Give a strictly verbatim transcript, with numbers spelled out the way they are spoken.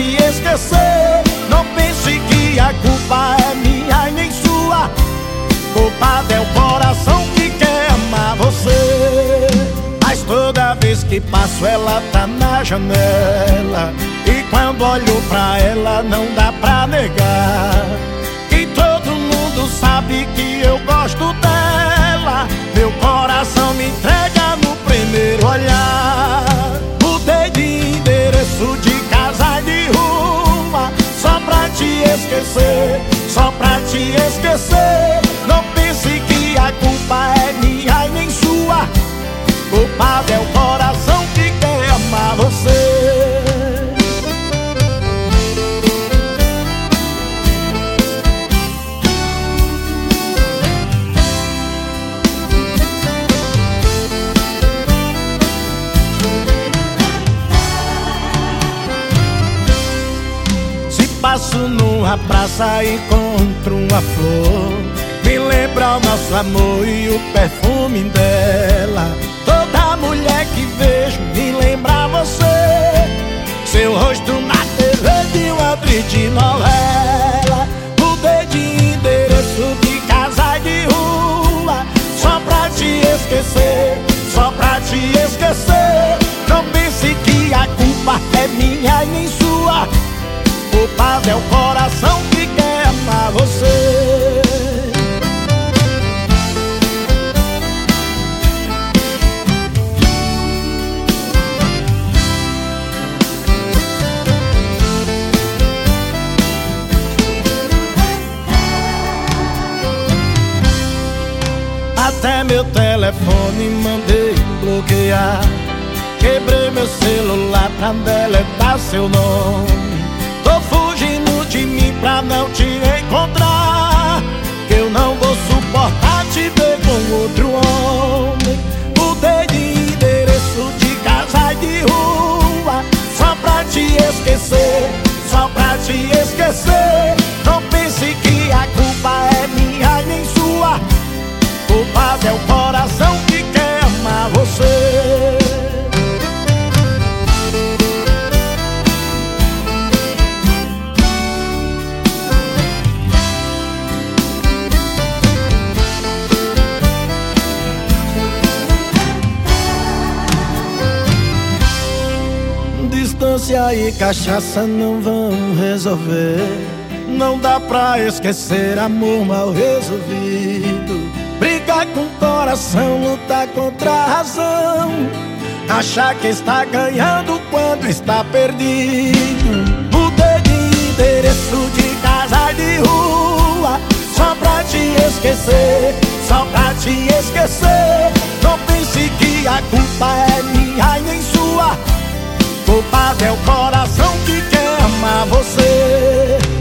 te esquecer. Não pense que a culpa é minha e nem sua. Culpado é o coração que quer amar você. Mas toda vez que passo ela tá na janela, e quando olho pra ela não dá pra negar. E todo mundo sabe que eu gosto dela. Meu coração me entrega no primeiro olhar. Mudei de endereço, de casa e de rua, só pra te esquecer, só pra te esquecer. Não pense que a culpa é minha e nem sua. Culpado é o coração que quer amar você. Se passo numa praça e encontro uma flor, me lembra o nosso amor e o perfume dela. Toda mulher que vejo me lembra você, seu rosto na T V de uma atriz de novela. Mudei de endereço, de casa e de rua, só pra te esquecer, só pra te esquecer. Não pense que a culpa é minha e nem sua. Culpado é o coração que quer amar você. Até meu telefone mandei bloquear. Quebrei meu celular pra deletar seu nome. Tô fugindo de mim pra não te encontrar, que eu não vou suportar te ver com outro homem. Mudei de endereço, de casa e de rua, só pra te esquecer, só pra te esquecer. Não pense que a culpa é minha e nem sua. Culpado é o coração que quer amar você. Distância e cachaça não vão resolver. Não dá pra esquecer amor mal resolvido. Brigar com o coração, lutar contra a razão, achar que está ganhando quando está perdido. Mudei de endereço, de casa e de rua, só pra te esquecer, só pra te esquecer. Não pense que a culpa é minha e nem sua. Culpado é o coração que quer amar você.